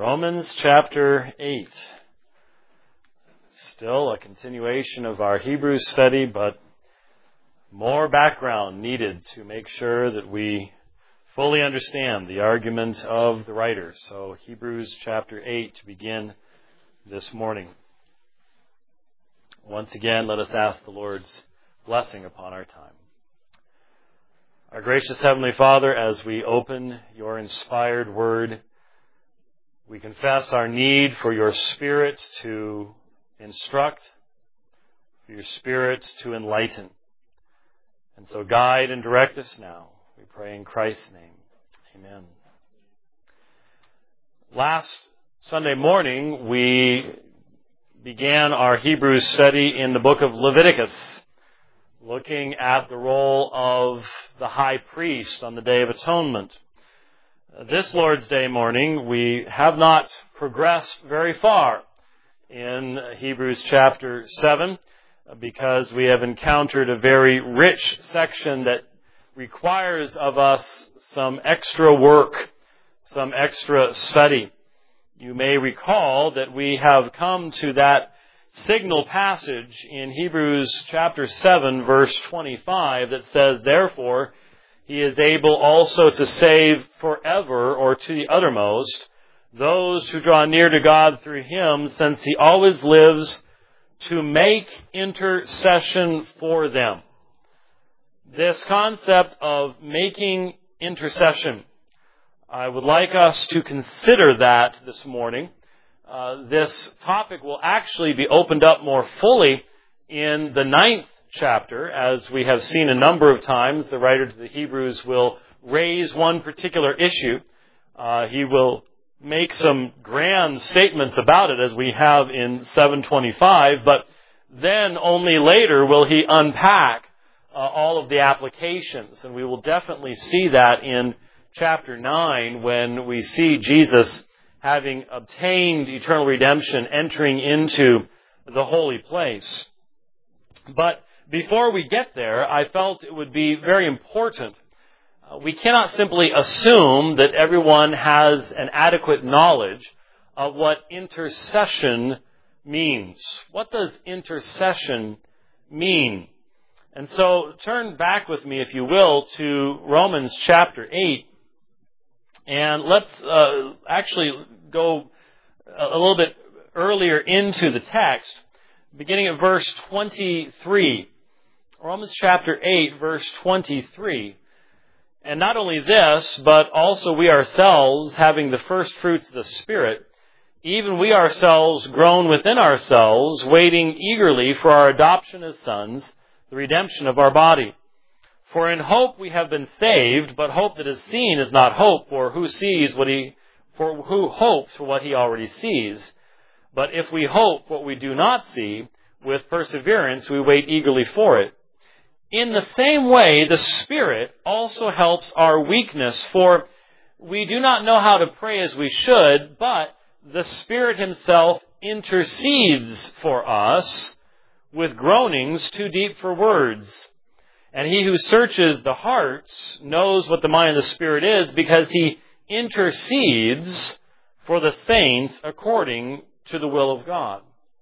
Romans chapter 8. Still a continuation of our Hebrews study, but more background needed to make sure that we fully understand the argument of the writer. So Hebrews chapter 8 to begin this morning. Once again, let us ask the Lord's blessing upon our time. Our gracious Heavenly Father, as we open your inspired word, we confess our need for your Spirit to instruct, for your Spirit to enlighten. And so guide and direct us now. We pray in Christ's name. Amen. Last Sunday morning, we began our Hebrews study in the book of Leviticus, looking at the role of the high priest on the Day of Atonement. This Lord's Day morning, we have not progressed very far in Hebrews chapter 7 because we have encountered a very rich section that requires of us some extra work, some extra study. You may recall that we have come to that signal passage in Hebrews chapter 7 verse 25 that says, "Therefore, He is able also to save forever," or to the uttermost, "those who draw near to God through Him, since He always lives to make intercession for them." This concept of making intercession, I would like us to consider that this morning. This topic will actually be opened up more fully in the 9th chapter. As we have seen a number of times, the writer to the Hebrews will raise one particular issue. He will make some grand statements about it, as we have in 7:25, but then only later will he unpack all of the applications. And we will definitely see that in chapter 9 when we see Jesus, having obtained eternal redemption, entering into the holy place. But before we get there, I felt it would be very important. We cannot simply assume that everyone has an adequate knowledge of what intercession means. What does intercession mean? And so turn back with me, if you will, to Romans chapter 8. And let's actually go a little bit earlier into the text, beginning at verse 23. Romans chapter 8, verse 23. And not only this, but also we ourselves, having the first fruits of the Spirit, even we ourselves groan within ourselves, waiting eagerly for our adoption as sons, the redemption of our body. For in hope we have been saved, but hope that is seen is not hope, for who hopes for what he already sees? But if we hope what we do not see, with perseverance we wait eagerly for it. In the same way, the Spirit also helps our weakness, for we do not know how to pray as we should, but the Spirit Himself intercedes for us with groanings too deep for words. And He who searches the hearts knows what the mind of the Spirit is, because He intercedes for the saints according to the will of God.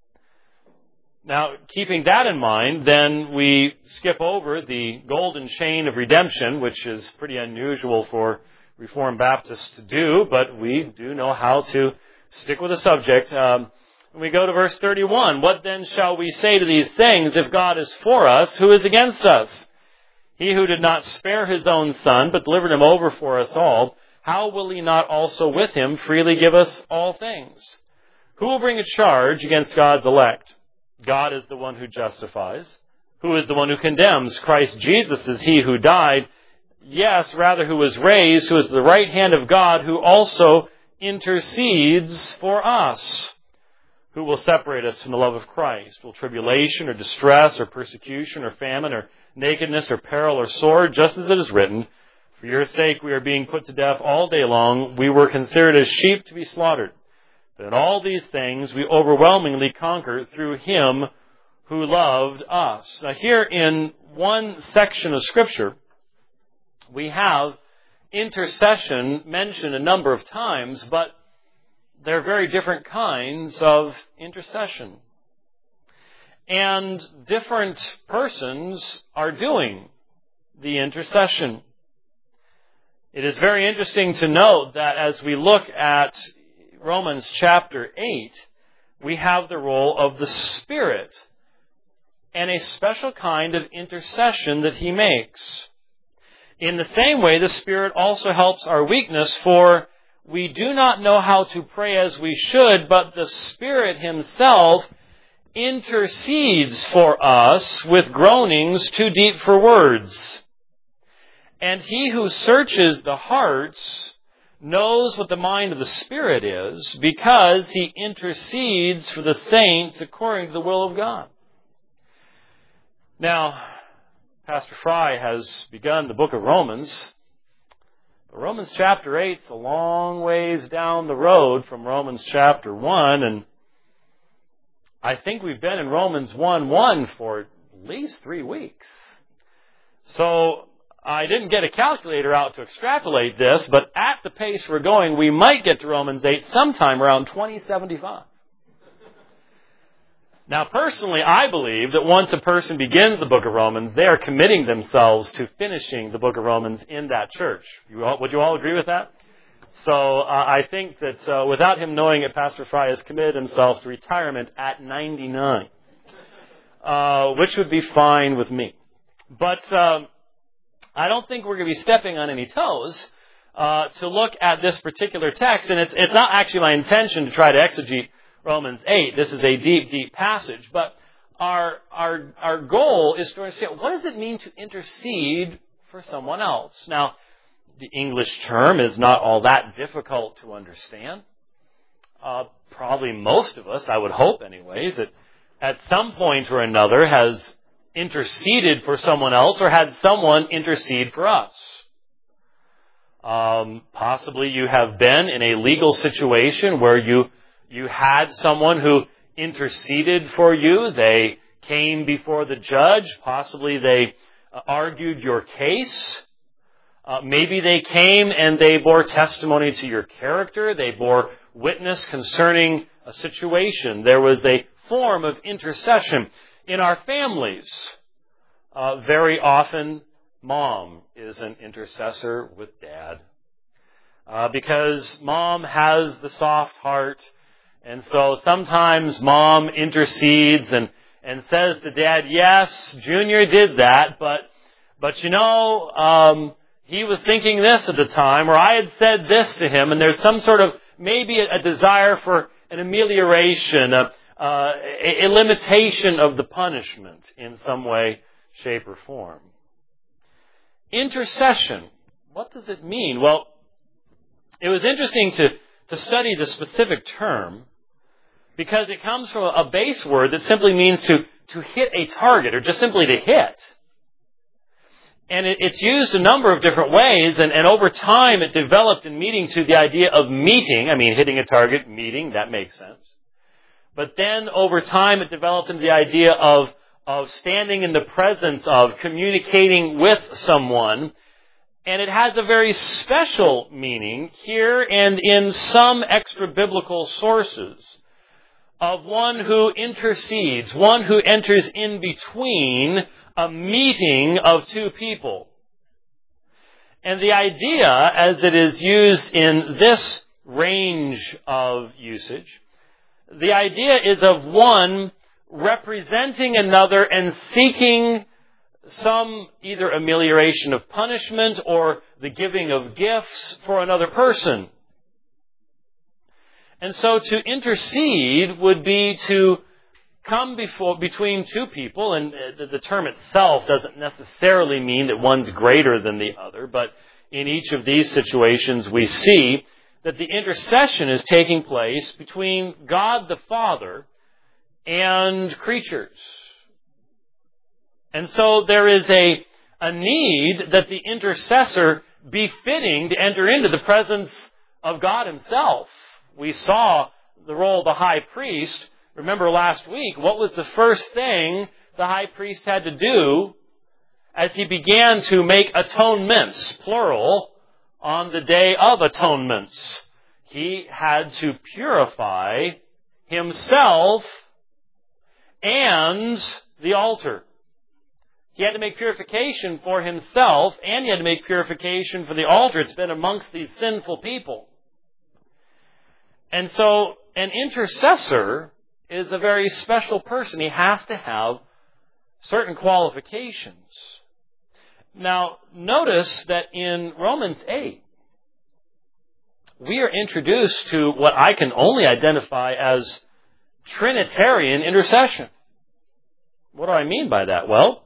Now, keeping that in mind, then we skip over the golden chain of redemption, which is pretty unusual for Reformed Baptists to do, but we do know how to stick with the subject. We go to verse 31. "What then shall we say to these things? If God is for us, who is against us? He who did not spare His own Son, but delivered Him over for us all, how will He not also with Him freely give us all things? Who will bring a charge against God's elect? God is the one who justifies. Who is the one who condemns? Christ Jesus is He who died. Yes, rather who was raised, who is at the right hand of God, who also intercedes for us. Who will separate us from the love of Christ? Will tribulation or distress or persecution or famine or nakedness or peril or sword? Just as it is written, for your sake we are being put to death all day long. We were considered as sheep to be slaughtered. But in all these things we overwhelmingly conquer through Him who loved us." Now here in one section of Scripture, we have intercession mentioned a number of times, but There are very different kinds of intercession. And different persons are doing the intercession. It is very interesting to note that as we look at Romans chapter 8, we have the role of the Spirit and a special kind of intercession that He makes. In the same way, the Spirit also helps our weakness, for we do not know how to pray as we should, but the Spirit Himself intercedes for us with groanings too deep for words. And He who searches the hearts knows what the mind of the Spirit is, because He intercedes for the saints according to the will of God. Now, Pastor Fry has begun the book of Romans. But Romans chapter 8 is a long ways down the road from Romans chapter 1, and I think we've been in Romans 1:1 for at least 3 weeks. So I didn't get a calculator out to extrapolate this, but at the pace we're going, we might get to Romans 8 sometime around 2075. Now, personally, I believe that once a person begins the book of Romans, they are committing themselves to finishing the book of Romans in that church. Would you all agree with that? So I think that without him knowing it, Pastor Fry has committed himself to retirement at 99, which would be fine with me. But I don't think we're going to be stepping on any toes to look at this particular text. And it's not actually my intention to try to exegete Romans 8. This is a deep, deep passage. But our goal is to understand, what does it mean to intercede for someone else? Now, the English term is not all that difficult to understand. Probably most of us, I would hope anyways, that at some point or another has interceded for someone else or had someone intercede for us. Possibly you have been in a legal situation where you had someone who interceded for you. They came before the judge. Possibly they argued your case. Maybe they came and they bore testimony to your character. They bore witness concerning a situation. There was a form of intercession. In our families, very often mom is an intercessor with dad. Because mom has the soft heart. And so sometimes mom intercedes and says to dad, yes, Junior did that, but you know, he was thinking this at the time, or I had said this to him, and there's some sort of, maybe a desire for an amelioration, a limitation of the punishment in some way, shape, or form. Intercession. What does it mean? Well, it was interesting to study the specific term, because it comes from a base word that simply means to hit a target, or just simply to hit. And it's used a number of different ways, and over time it developed in meaning to the idea of meeting. I mean, hitting a target, meeting, that makes sense. But then over time it developed into the idea of standing in the presence of, communicating with someone. And it has a very special meaning here and in some extra-biblical sources of one who intercedes, one who enters in between a meeting of two people. And the idea, as it is used in this range of usage, the idea is of one representing another and seeking some either amelioration of punishment or the giving of gifts for another person. And so to intercede would be to come between two people, and the term itself doesn't necessarily mean that one's greater than the other, but in each of these situations we see that the intercession is taking place between God the Father and creatures. And so there is a need that the intercessor be fitting to enter into the presence of God Himself. We saw the role of the high priest. Remember last week, what was the first thing the high priest had to do as he began to make atonements, plural, on the Day of Atonements? He had to purify himself and the altar. He had to make purification for himself, and he had to make purification for the altar. It's been amongst these sinful people. And so an intercessor is a very special person. He has to have certain qualifications. Now, notice that in Romans 8, we are introduced to what I can only identify as Trinitarian intercession. What do I mean by that? Well,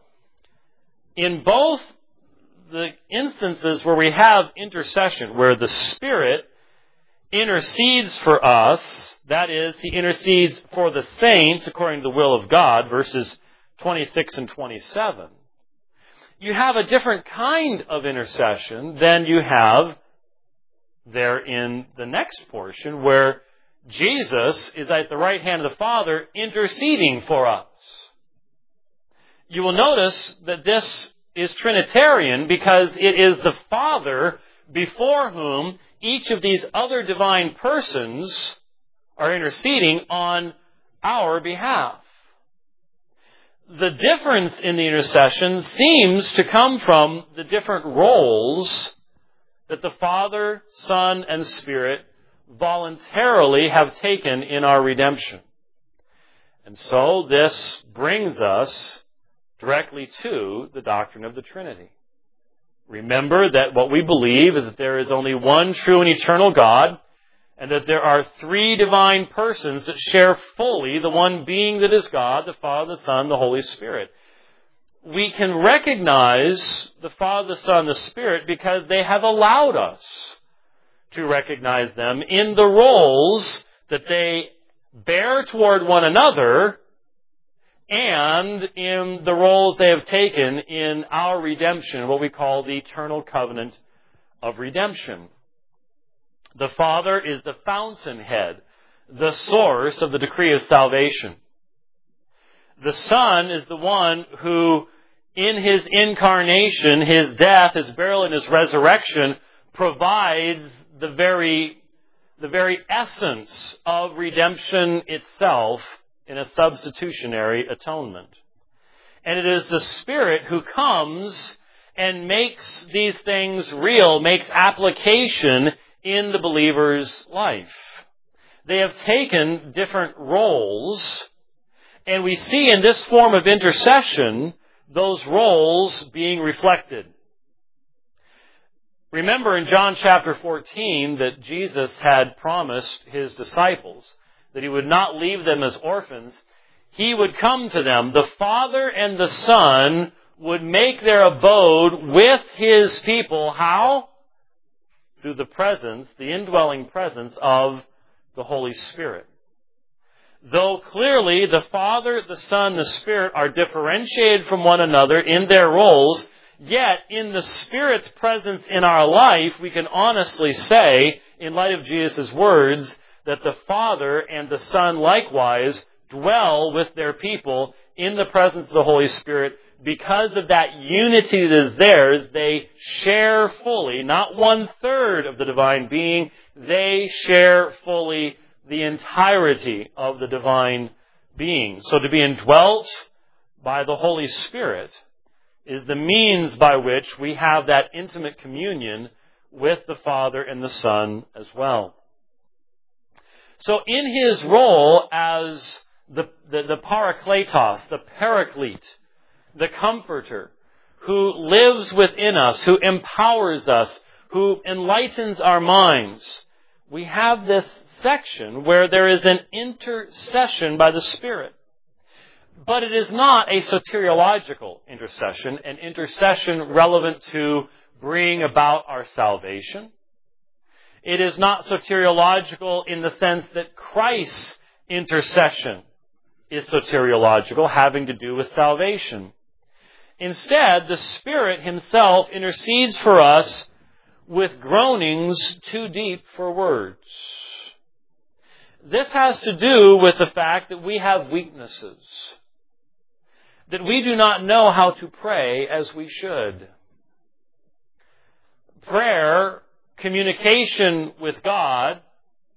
in both the instances where we have intercession, where the Spirit intercedes for us, that is, He intercedes for the saints according to the will of God, verses 26 and 27, you have a different kind of intercession than you have there in the next portion, where Jesus is at the right hand of the Father interceding for us. You will notice that this is Trinitarian because it is the Father before whom each of these other divine persons are interceding on our behalf. The difference in the intercession seems to come from the different roles that the Father, Son, and Spirit voluntarily have taken in our redemption. And so this brings us directly to the doctrine of the Trinity. Remember that what we believe is that there is only one true and eternal God, and that there are three divine persons that share fully the one being that is God, the Father, the Son, the Holy Spirit. We can recognize the Father, the Son, the Spirit because they have allowed us to recognize them in the roles that they bear toward one another and in the roles they have taken in our redemption, what we call the eternal covenant of redemption. The Father is the fountainhead, the source of the decree of salvation. The Son is the one who, in His incarnation, His death, His burial, and His resurrection, provides the very essence of redemption itself in a substitutionary atonement. And it is the Spirit who comes and makes these things real, makes application in the believer's life. They have taken different roles, and we see in this form of intercession those roles being reflected. Remember in John chapter 14 that Jesus had promised His disciples that He would not leave them as orphans. He would come to them. The Father and the Son would make their abode with His people. How? Through the presence, the indwelling presence of the Holy Spirit. Though clearly the Father, the Son, the Spirit are differentiated from one another in their roles, yet in the Spirit's presence in our life, we can honestly say, in light of Jesus' words, that the Father and the Son likewise dwell with their people in the presence of the Holy Spirit. Because of that unity that is theirs, they share fully, not 1/3 of the divine being, they share fully the entirety of the divine being. So to be indwelt by the Holy Spirit is the means by which we have that intimate communion with the Father and the Son as well. So in His role as the Parakletos, the Paraclete, the Comforter, who lives within us, who empowers us, who enlightens our minds, we have this section where there is an intercession by the Spirit. But it is not a soteriological intercession, an intercession relevant to bring about our salvation. It is not soteriological in the sense that Christ's intercession is soteriological, having to do with salvation. Instead, the Spirit Himself intercedes for us with groanings too deep for words. This has to do with the fact that we have weaknesses, that we do not know how to pray as we should. Prayer, communication with God,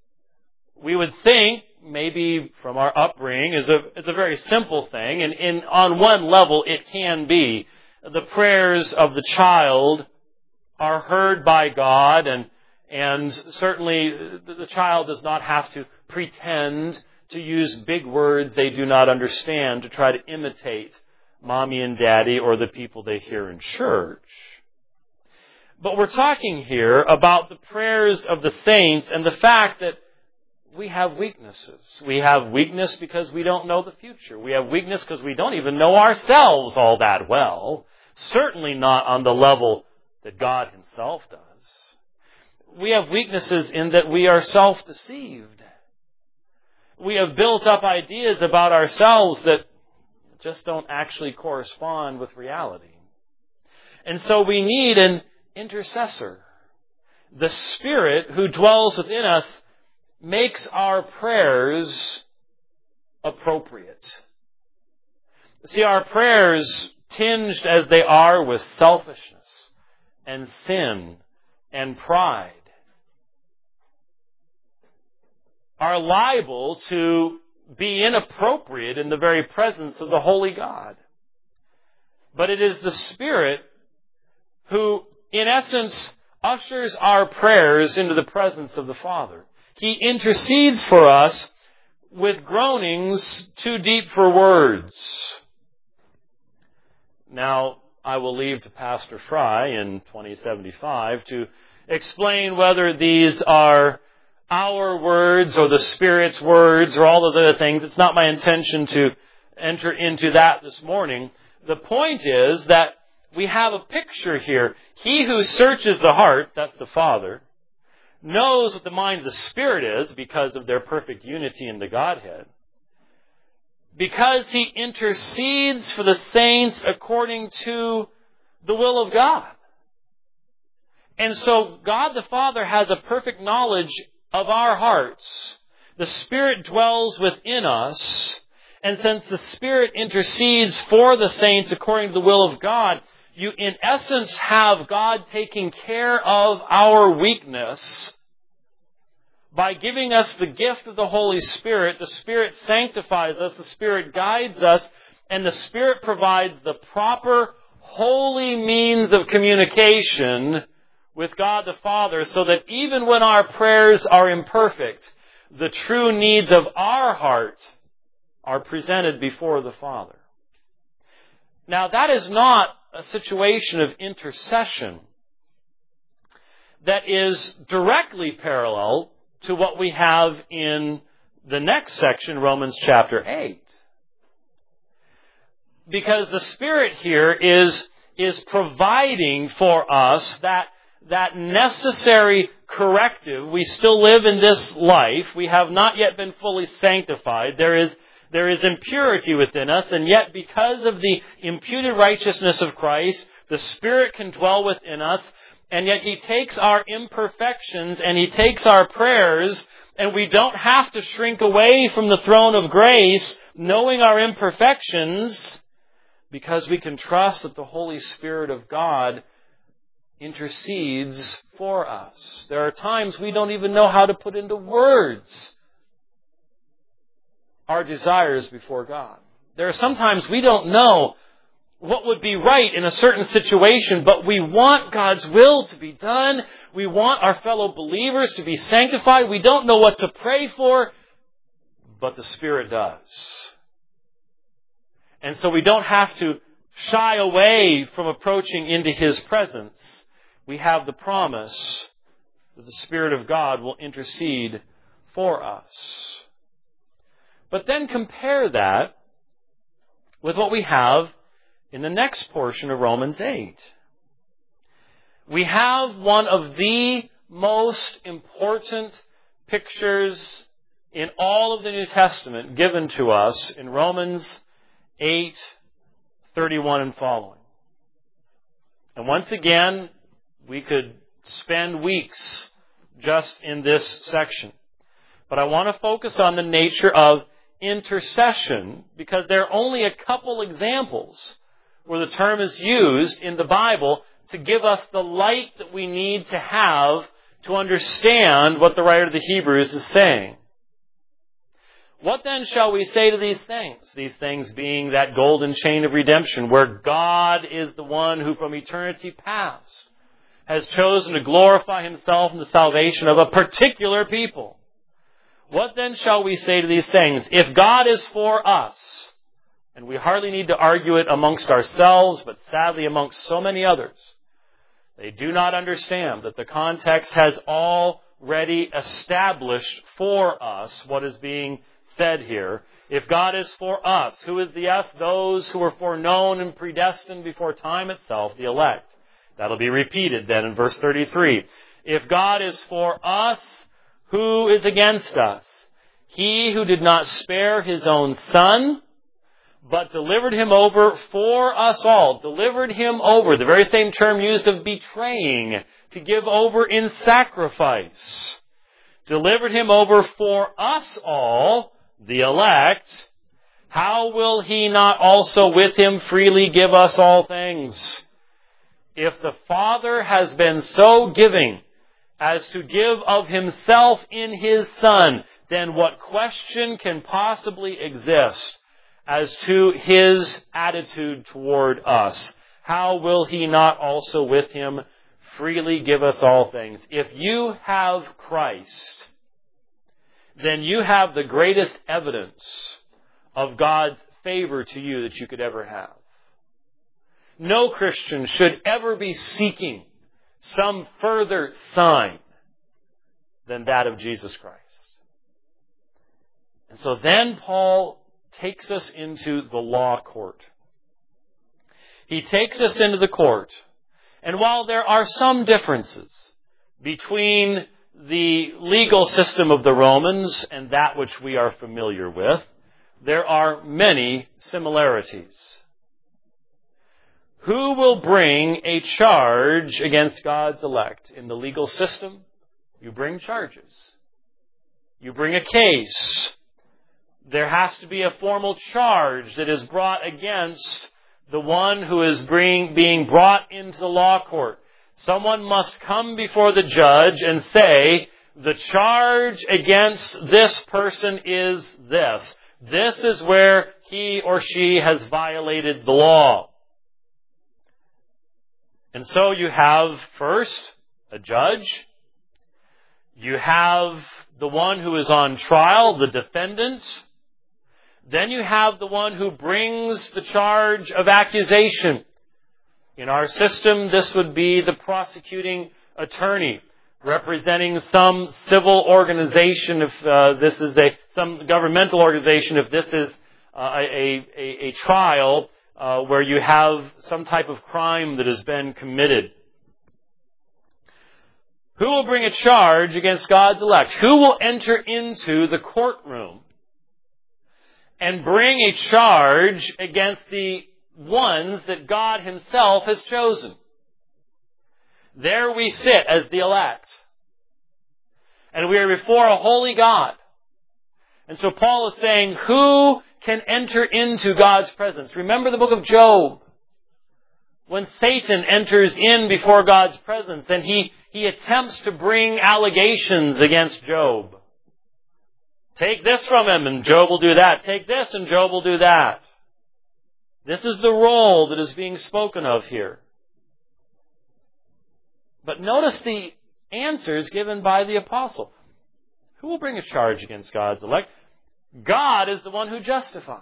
we would think, maybe from our upbringing, is a very simple thing, and on one level it can be. The prayers of the child are heard by God, and certainly the child does not have to pretend to use big words they do not understand to try to imitate mommy and daddy or the people they hear in church. But we're talking here about the prayers of the saints and the fact that we have weaknesses. We have weakness because we don't know the future. We have weakness because we don't even know ourselves all that well. Certainly not on the level that God Himself does. We have weaknesses in that we are self-deceived. We have built up ideas about ourselves that just don't actually correspond with reality. And so we need an intercessor. The Spirit who dwells within us makes our prayers appropriate. See, our prayers, tinged as they are with selfishness and sin and pride, are liable to be inappropriate in the very presence of the Holy God. But it is the Spirit who, in essence, ushers our prayers into the presence of the Father. He intercedes for us with groanings too deep for words. Now, I will leave to Pastor Fry in 2075 to explain whether these are our words or the Spirit's words or all those other things. It's not my intention to enter into that this morning. The point is that we have a picture here. He who searches the heart, that's the Father, knows what the mind of the Spirit is because of their perfect unity in the Godhead. Because He intercedes for the saints according to the will of God. And so God the Father has a perfect knowledge of our hearts. The Spirit dwells within us. And since the Spirit intercedes for the saints according to the will of God, you in essence have God taking care of our weakness by giving us the gift of the Holy Spirit. The Spirit sanctifies us, the Spirit guides us, and the Spirit provides the proper, holy means of communication with God the Father, so that even when our prayers are imperfect, the true needs of our heart are presented before the Father. Now, that is not a situation of intercession that is directly parallel to what we have in the next section, Romans chapter 8. Because the Spirit here is providing for us that necessary corrective. We still live in this life. We have not yet been fully sanctified. There is impurity within us, and yet because of the imputed righteousness of Christ, the Spirit can dwell within us, and yet He takes our imperfections and He takes our prayers, and we don't have to shrink away from the throne of grace, knowing our imperfections, because we can trust that the Holy Spirit of God intercedes for us. There are times we don't even know how to put into words our desires before God. There are sometimes we don't know what would be right in a certain situation, but we want God's will to be done. We want our fellow believers to be sanctified. We don't know what to pray for, but the Spirit does. And so we don't have to shy away from approaching into His presence. We have the promise that the Spirit of God will intercede for us. But then compare that with what we have in the next portion of Romans 8. We have one of the most important pictures in all of the New Testament given to us in Romans 8:31 and following. And once again, we could spend weeks just in this section. But I want to focus on the nature of intercession, because there are only a couple examples where the term is used in the Bible to give us the light that we need to have to understand what the writer of the Hebrews is saying. What then shall we say to these things? These things being that golden chain of redemption, where God is the one who from eternity past has chosen to glorify himself in the salvation of a particular people. What then shall we say to these things? If God is for us, and we hardly need to argue it amongst ourselves, but sadly amongst so many others, they do not understand that the context has already established for us what is being said here. If God is for us, who is the us? Those who were foreknown and predestined before time itself, the elect. That'll be repeated then in verse 33. If God is for us, who is against us? He who did not spare his own Son, but delivered him over for us all. Delivered him over, the very same term used of betraying, to give over in sacrifice. Delivered him over for us all, the elect. How will he not also with him freely give us all things? If the Father has been so giving as to give of himself in his Son, then what question can possibly exist as to his attitude toward us? How will he not also with him freely give us all things? If you have Christ, then you have the greatest evidence of God's favor to you that you could ever have. No Christian should ever be seeking some further sign than that of Jesus Christ. And so then Paul takes us into the law court. He takes us into the court. And while there are some differences between the legal system of the Romans and that which we are familiar with, there are many similarities. Who will bring a charge against God's elect? In the legal system, you bring charges. You bring a case. There has to be a formal charge that is brought against the one who is being brought into the law court. Someone must come before the judge and say, the charge against this person is this. This is where he or she has violated the law. And so you have first a judge. You have the one who is on trial, the defendant. Then you have the one who brings the charge of accusation. In our system, this would be the prosecuting attorney, representing some civil organization, if this is some governmental organization, if this is a trial where you have some type of crime that has been committed. Who will bring a charge against God's elect? Who will enter into the courtroom and bring a charge against the ones that God himself has chosen? There we sit as the elect. And we are before a holy God. And so Paul is saying, who can enter into God's presence? Remember the book of Job. When Satan enters in before God's presence, then he attempts to bring allegations against Job. Take this from him and Job will do that. Take this and Job will do that. This is the role that is being spoken of here. But notice the answers given by the apostle. Who will bring a charge against God's elect? God is the one who justifies.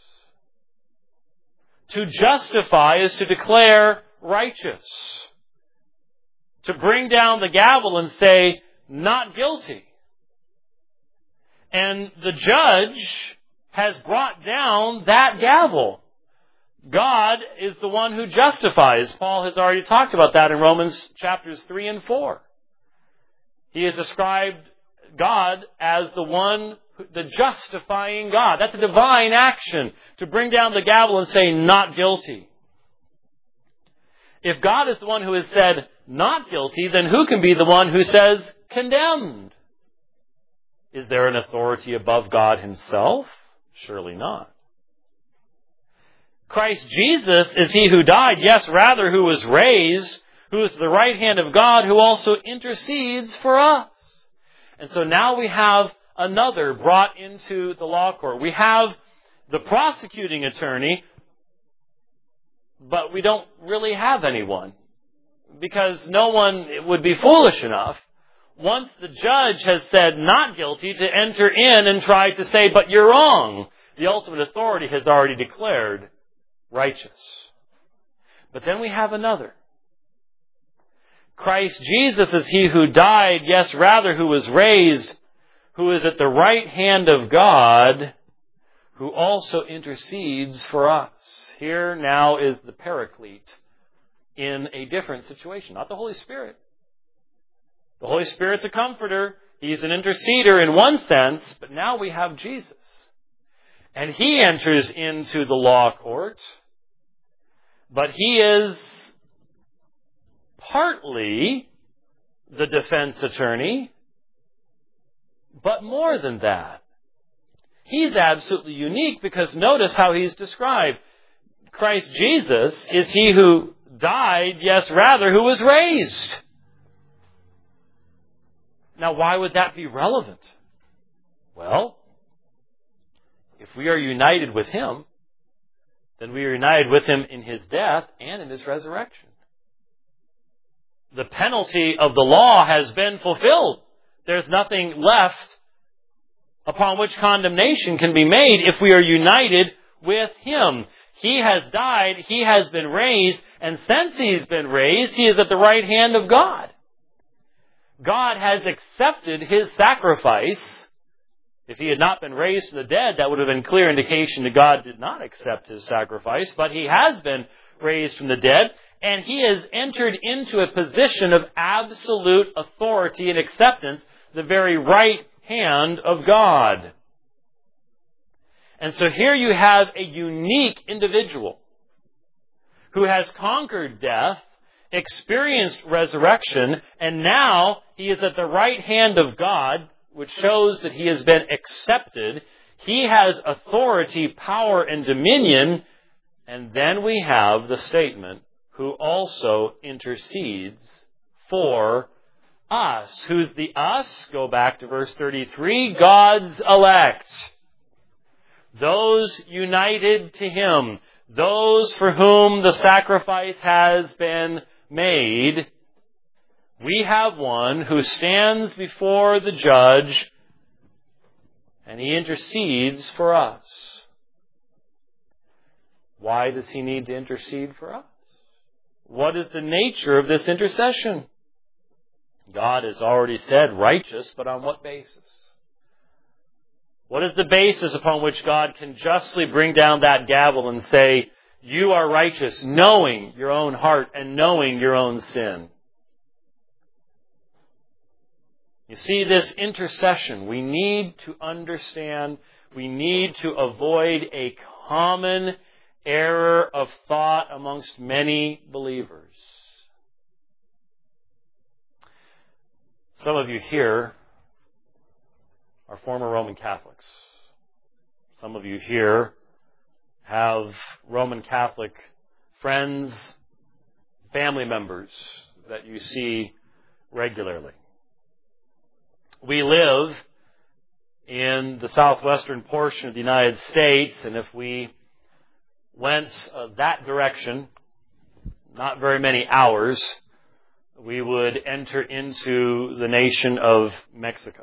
To justify is to declare righteous. To bring down the gavel and say, not guilty. And the judge has brought down that gavel. God is the one who justifies. Paul has already talked about that in Romans chapters 3 and 4. He has described God as the justifying God. That's a divine action, to bring down the gavel and say, not guilty. If God is the one who has said, not guilty, then who can be the one who says, condemned? Is there an authority above God himself? Surely not. Christ Jesus is he who died, yes, rather who was raised, who is the right hand of God, who also intercedes for us. And so now we have another brought into the law court. We have the prosecuting attorney, but we don't really have anyone, because no one would be foolish enough, once the judge has said not guilty, to enter in and try to say, but you're wrong. The ultimate authority has already declared righteous. But then we have another. Christ Jesus is he who died, yes, rather who was raised, who is at the right hand of God, who also intercedes for us. Here now is the Paraclete in a different situation, not the Holy Spirit. The Holy Spirit's a comforter. He's an interceder in one sense, but now we have Jesus. And he enters into the law court, but he is partly the defense attorney, but more than that. He's absolutely unique, because notice how he's described. Christ Jesus is he who died, yes, rather, who was raised. Now, why would that be relevant? Well, if we are united with him, then we are united with him in his death and in his resurrection. The penalty of the law has been fulfilled. There's nothing left upon which condemnation can be made if we are united with him. He has died, he has been raised, and since he's been raised, he is at the right hand of God. God has accepted his sacrifice. If he had not been raised from the dead, that would have been clear indication that God did not accept his sacrifice, but he has been raised from the dead, and he has entered into a position of absolute authority and acceptance, the very right hand of God. And so here you have a unique individual who has conquered death, experienced resurrection, and now he is at the right hand of God, which shows that he has been accepted. He has authority, power, and dominion. And then we have the statement, who also intercedes for us. Who's the us? Go back to verse 33. God's elect. Those united to him. Those for whom the sacrifice has been made. We have one who stands before the judge, and he intercedes for us. Why does he need to intercede for us? What is the nature of this intercession? God has already said righteous, but on what basis? What is the basis upon which God can justly bring down that gavel and say, you are righteous, knowing your own heart and knowing your own sin? You see, this intercession, we need to understand, we need to avoid a common error of thought amongst many believers. Some of you here are former Roman Catholics. Some of you here have Roman Catholic friends, family members that you see regularly. We live in the southwestern portion of the United States, and if we went that direction, not very many hours, we would enter into the nation of Mexico.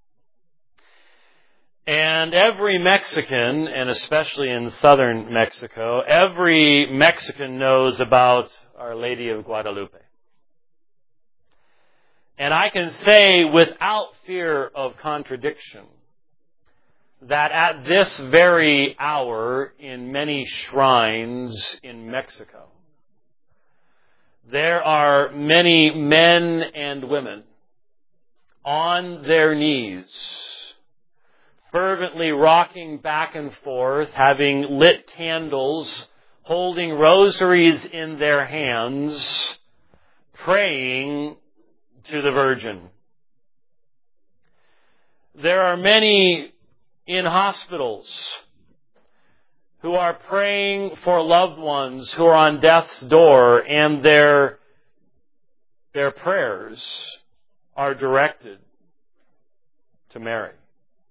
And every Mexican, and especially in southern Mexico, every Mexican knows about Our Lady of Guadalupe. And I can say without fear of contradiction that at this very hour in many shrines in Mexico, there are many men and women on their knees, fervently rocking back and forth, having lit candles, holding rosaries in their hands, praying to the Virgin. There are many in hospitals who are praying for loved ones who are on death's door, and their prayers are directed to Mary.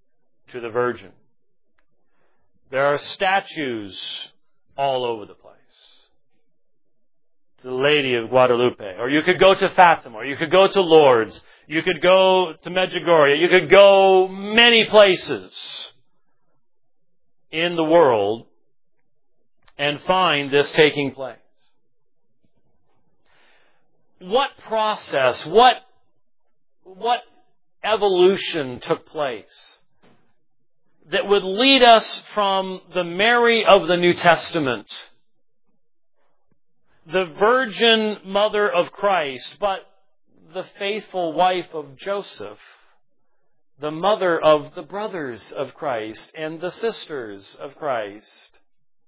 to the Virgin. There are statues all over the place to the Lady of Guadalupe. Or you could go to Fatima, or you could go to Lourdes, you could go to Medjugorje, you could go many places in the world and find this taking place. What process, what evolution took place that would lead us from the Mary of the New Testament, the Virgin Mother of Christ, but the faithful wife of Joseph, the mother of the brothers of Christ and the sisters of Christ,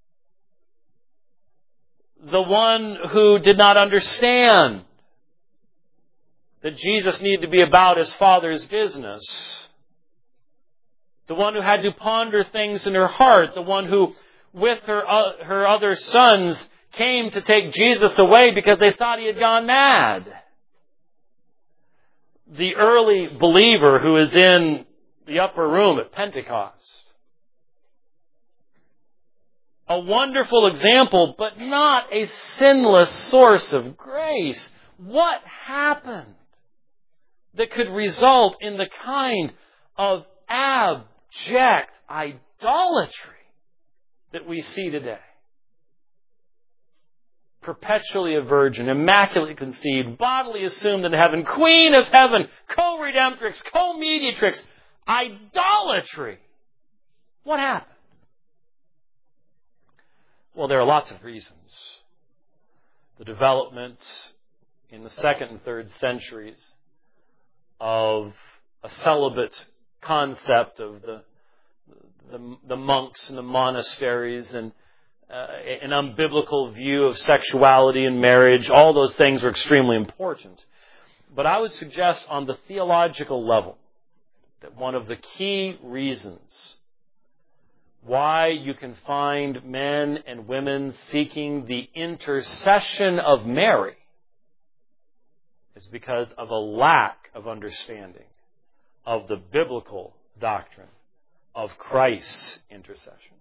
the one who did not understand that Jesus needed to be about His Father's business, the one who had to ponder things in her heart, the one who, with her other sons, came to take Jesus away because they thought He had gone mad. The early believer who is in the upper room at Pentecost. A wonderful example, but not a sinless source of grace. What happened that could result in the kind of abject idolatry that we see today? Perpetually a virgin, immaculately conceived, bodily assumed in heaven, Queen of heaven, co-redemptrix, co-mediatrix, idolatry. What happened? Well, there are lots of reasons. The development in the 2nd and 3rd centuries of a celibate concept of the monks and the monasteries, and an unbiblical view of sexuality and marriage. All those things are extremely important. But I would suggest on the theological level that one of the key reasons why you can find men and women seeking the intercession of Mary is because of a lack of understanding of the biblical doctrine of Christ's intercession.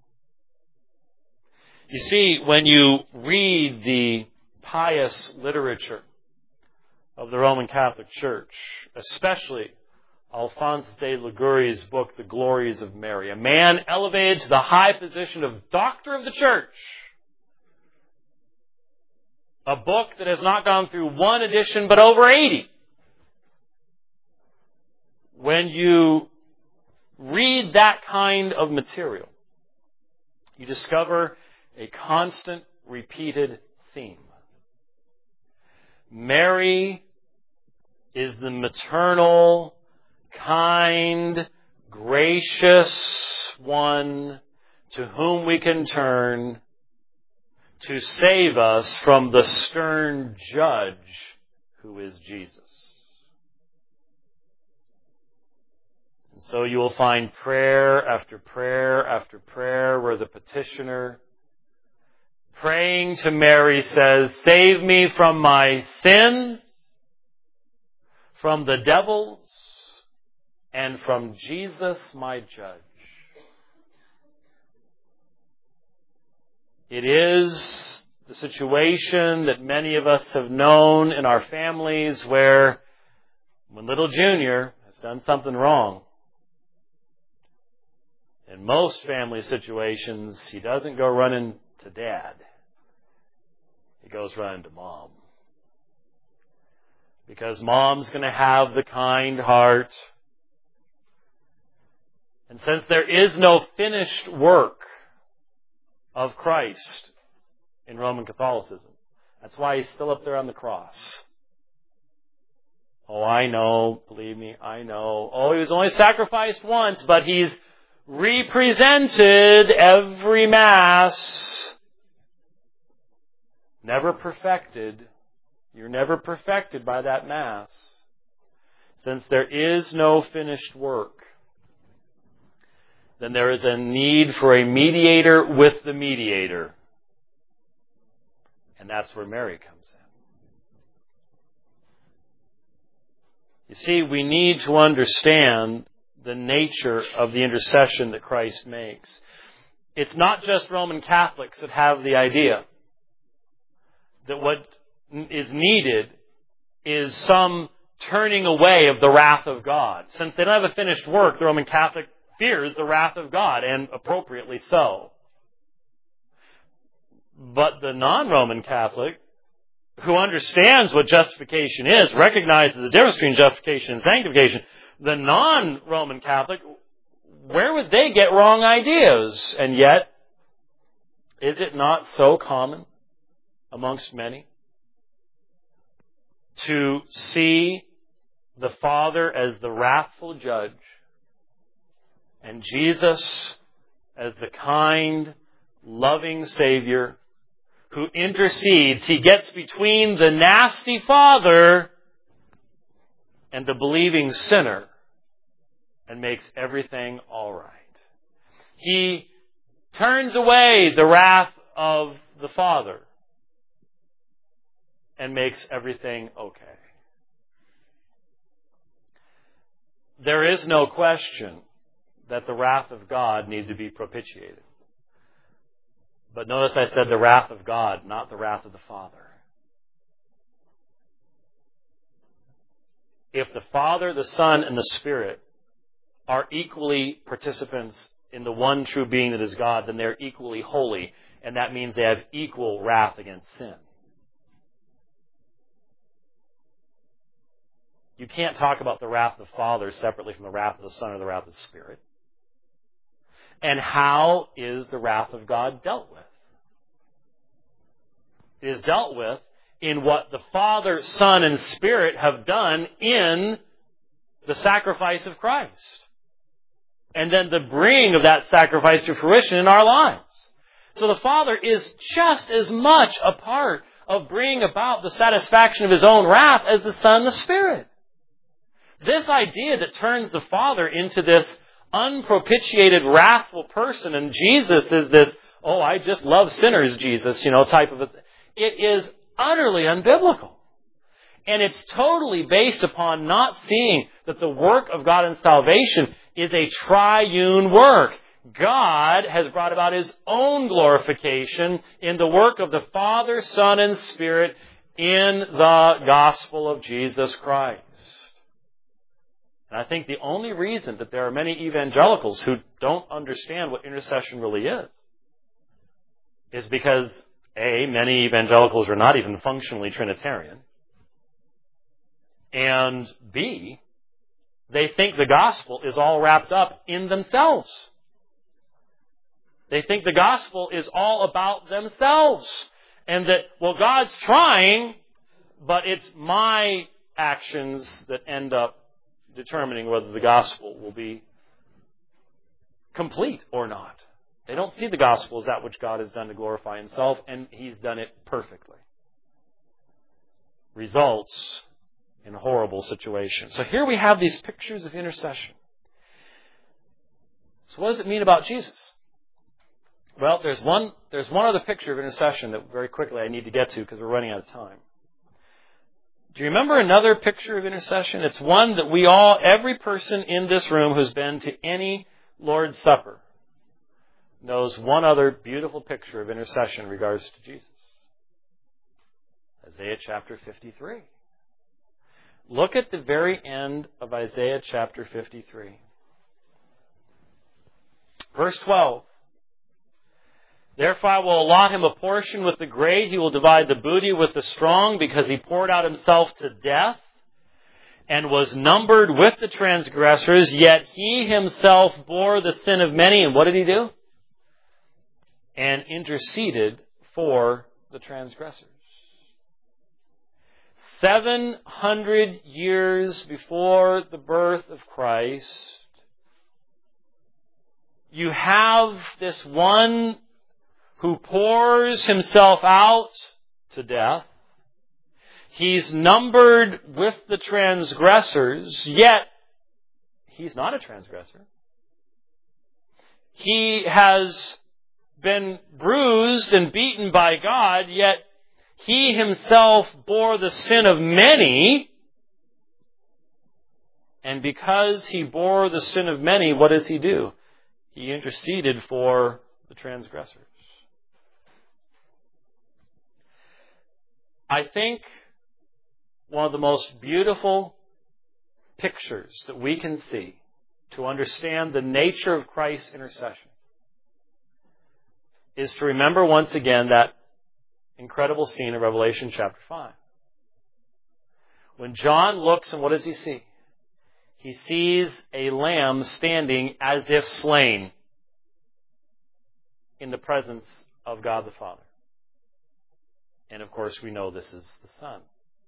You see, when you read the pious literature of the Roman Catholic Church, especially Alphonse de Liguri's book, The Glories of Mary, a man elevated to the high position of Doctor of the Church, a book that has not gone through one edition but over 80. When you read that kind of material, you discover a constant, repeated theme. Mary is the maternal, kind, gracious one to whom we can turn to save us from the stern judge who is Jesus. And so you will find prayer after prayer after prayer where the petitioner, praying to Mary, says, "Save me from my sins, from the devils, and from Jesus, my judge." It is the situation that many of us have known in our families where when little Junior has done something wrong, in most family situations, he doesn't go running to Dad. He goes running to Mom. Because Mom's going to have the kind heart. And since there is no finished work of Christ in Roman Catholicism, that's why He's still up there on the cross. Oh, I know, believe me, I know. Oh, He was only sacrificed once, but He's represented every Mass. Never perfected. You're never perfected by that Mass. Since there is no finished work, then there is a need for a mediator with the mediator. And that's where Mary comes in. You see, we need to understand the nature of the intercession that Christ makes. It's not just Roman Catholics that have the idea that what is needed is some turning away of the wrath of God. Since they don't have a finished work, the Roman Catholic fears the wrath of God, and appropriately so. But the non-Roman Catholic, who understands what justification is, recognizes the difference between justification and sanctification, the non-Roman Catholic, where would they get wrong ideas? And yet, is it not so common amongst many to see the Father as the wrathful judge and Jesus as the kind, loving Savior who intercedes? He gets between the nasty Father and the believing sinner and makes everything all right. He turns away the wrath of the Father and makes everything okay. There is no question that the wrath of God needs to be propitiated. But notice I said the wrath of God, not the wrath of the Father. If the Father, the Son, and the Spirit are equally participants in the one true being that is God, then they're equally holy, and that means they have equal wrath against sin. You can't talk about the wrath of the Father separately from the wrath of the Son or the wrath of the Spirit. And how is the wrath of God dealt with? It is dealt with in what the Father, Son, and Spirit have done in the sacrifice of Christ. And then the bringing of that sacrifice to fruition in our lives. So the Father is just as much a part of bringing about the satisfaction of His own wrath as the Son and the Spirit. This idea that turns the Father into this unpropitiated, wrathful person, and Jesus is this, oh, I just love sinners, Jesus, type of a... It is utterly unbiblical. And it's totally based upon not seeing that the work of God in salvation is a triune work. God has brought about His own glorification in the work of the Father, Son, and Spirit in the gospel of Jesus Christ. And I think the only reason that there are many evangelicals who don't understand what intercession really is because, A, many evangelicals are not even functionally Trinitarian, and B, they think the gospel is all wrapped up in themselves. They think the gospel is all about themselves. And that, well, God's trying, but it's my actions that end up determining whether the gospel will be complete or not. They don't see the gospel as that which God has done to glorify Himself, and He's done it perfectly. Results in a horrible situation. So here we have these pictures of intercession. So what does it mean about Jesus? Well, there's one other picture of intercession that very quickly I need to get to because we're running out of time. Do you remember another picture of intercession? It's one that every person in this room who's been to any Lord's Supper knows one other beautiful picture of intercession in regards to Jesus. Isaiah chapter 53. Look at the very end of Isaiah chapter 53. Verse 12. Therefore I will allot him a portion with the great. He will divide the booty with the strong, because he poured out himself to death and was numbered with the transgressors. Yet he himself bore the sin of many. And what did he do? And interceded for the transgressors. 700 years before the birth of Christ, you have this one who pours himself out to death. He's numbered with the transgressors, yet he's not a transgressor. He has been bruised and beaten by God, yet he himself bore the sin of many And because he bore the sin of many, what does he do? He interceded for the transgressors. I think one of the most beautiful pictures that we can see to understand the nature of Christ's intercession is to remember once again that incredible scene of Revelation chapter 5. When John looks, and what does he see? He sees a lamb standing as if slain in the presence of God the Father. And of course we know this is the Son.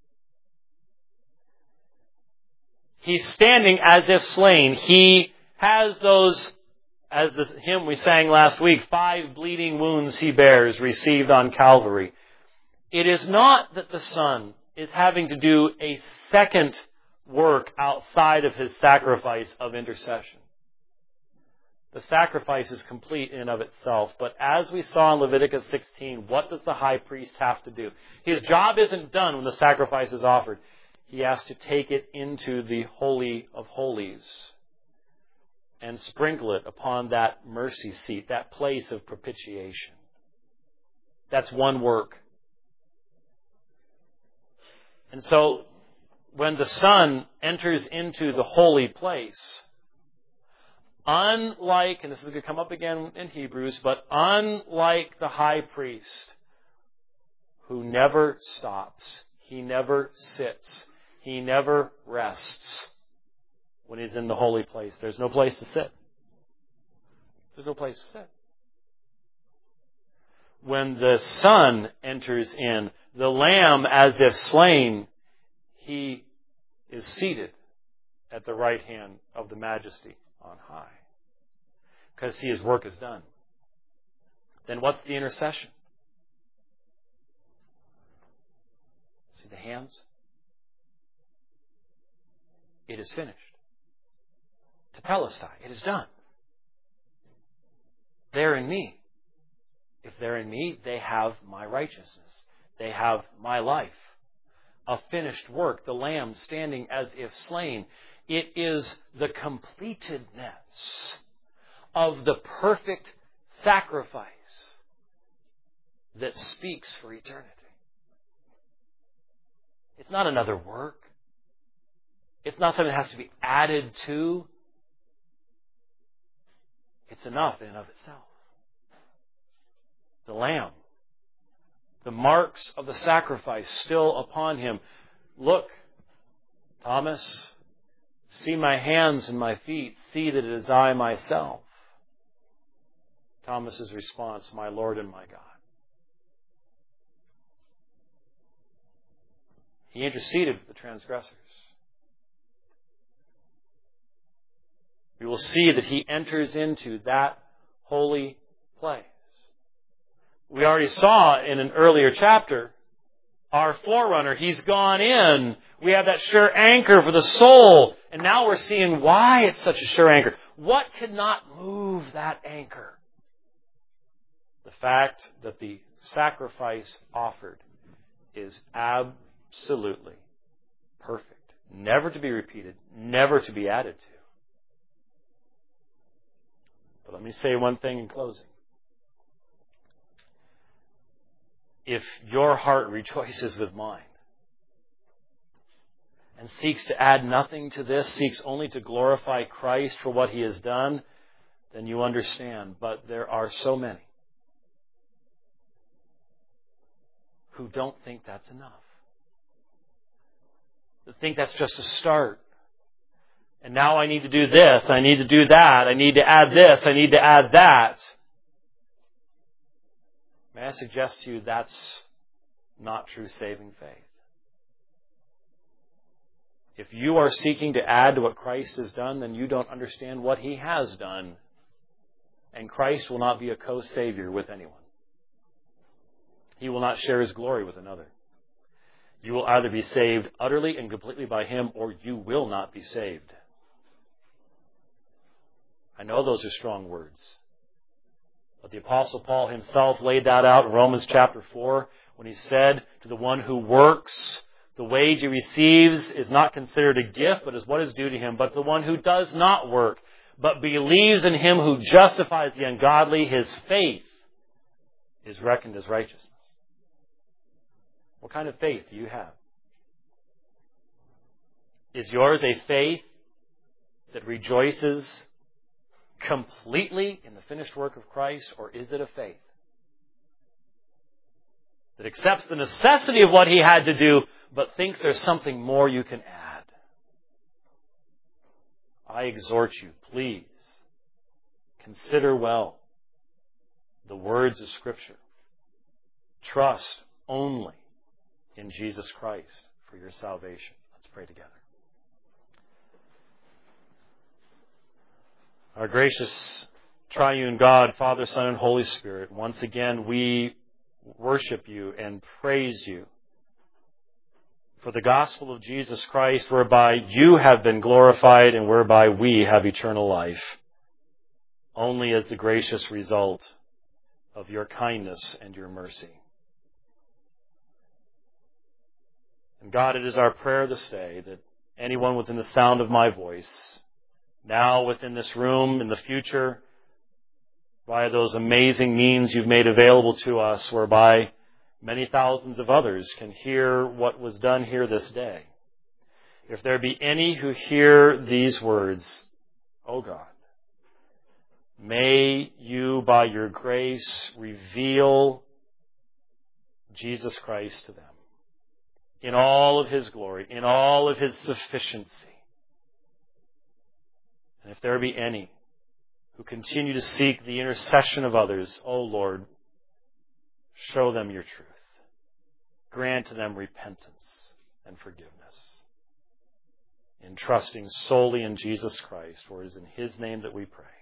He's standing as if slain. He has those, as the hymn we sang last week, 5 bleeding wounds he bears, received on Calvary. It is not that the Son is having to do a second work outside of his sacrifice of intercession. The sacrifice is complete in and of itself. But as we saw in Leviticus 16, what does the high priest have to do? His job isn't done when the sacrifice is offered. He has to take it into the Holy of Holies and sprinkle it upon that mercy seat, that place of propitiation. That's one work. And so, when the Son enters into the holy place, unlike, and this is going to come up again in Hebrews, but unlike the high priest, who never stops, he never sits, he never rests when he's in the holy place. There's no place to sit. There's no place to sit. When the Son enters in, the Lamb as if slain, he is seated at the right hand of the Majesty on high. Because his work is done. Then what's the intercession? See the hands? It is finished. Tetelestai, it is done. They're in me. If they're in me, they have my righteousness. They have my life. A finished work, the Lamb standing as if slain. It is the completedness of the perfect sacrifice that speaks for eternity. It's not another work. It's not something that has to be added to. It's enough in and of itself. The Lamb. The marks of the sacrifice still upon him. Look, Thomas, see my hands and my feet. See that it is I myself. Thomas's response, my Lord and my God. He interceded for the transgressors. We will see that he enters into that holy place. We already saw in an earlier chapter, our forerunner, he's gone in. We have that sure anchor for the soul. And now we're seeing why it's such a sure anchor. What could not move that anchor? The fact that the sacrifice offered is absolutely perfect. Never to be repeated, never to be added to. But let me say one thing in closing. If your heart rejoices with mine and seeks to add nothing to this, seeks only to glorify Christ for what he has done, then you understand. But there are so many who don't think that's enough. They think that's just a start. And now I need to do this, I need to do that, I need to add this, I need to add that. May I suggest to you that's not true saving faith. If you are seeking to add to what Christ has done, then you don't understand what he has done. And Christ will not be a co-savior with anyone. He will not share his glory with another. You will either be saved utterly and completely by him, or you will not be saved. I know those are strong words. But the Apostle Paul himself laid that out in Romans chapter 4 when he said, to the one who works, The wage he receives is not considered a gift, but is what is due to him. But the one who does not work, but believes in him who justifies the ungodly, his faith is reckoned as righteousness. What kind of faith do you have? Is yours a faith that rejoices completely in the finished work of Christ, or is it a faith that accepts the necessity of what he had to do, but thinks there's something more you can add? I exhort you, please, consider well the words of Scripture. Trust only in Jesus Christ for your salvation. Let's pray together. Our gracious triune God, Father, Son, and Holy Spirit, once again we worship you and praise you for the gospel of Jesus Christ, whereby you have been glorified and whereby we have eternal life, only as the gracious result of your kindness and your mercy. And God, it is our prayer this day that anyone within the sound of my voice, now within this room, in the future, via those amazing means you've made available to us, whereby many thousands of others can hear what was done here this day. If there be any who hear these words, O God, may you by your grace reveal Jesus Christ to them in all of his glory, in all of his sufficiency. And if there be any who continue to seek the intercession of others, O Lord, show them your truth. Grant to them repentance and forgiveness. In trusting solely in Jesus Christ, for it is in his name that we pray.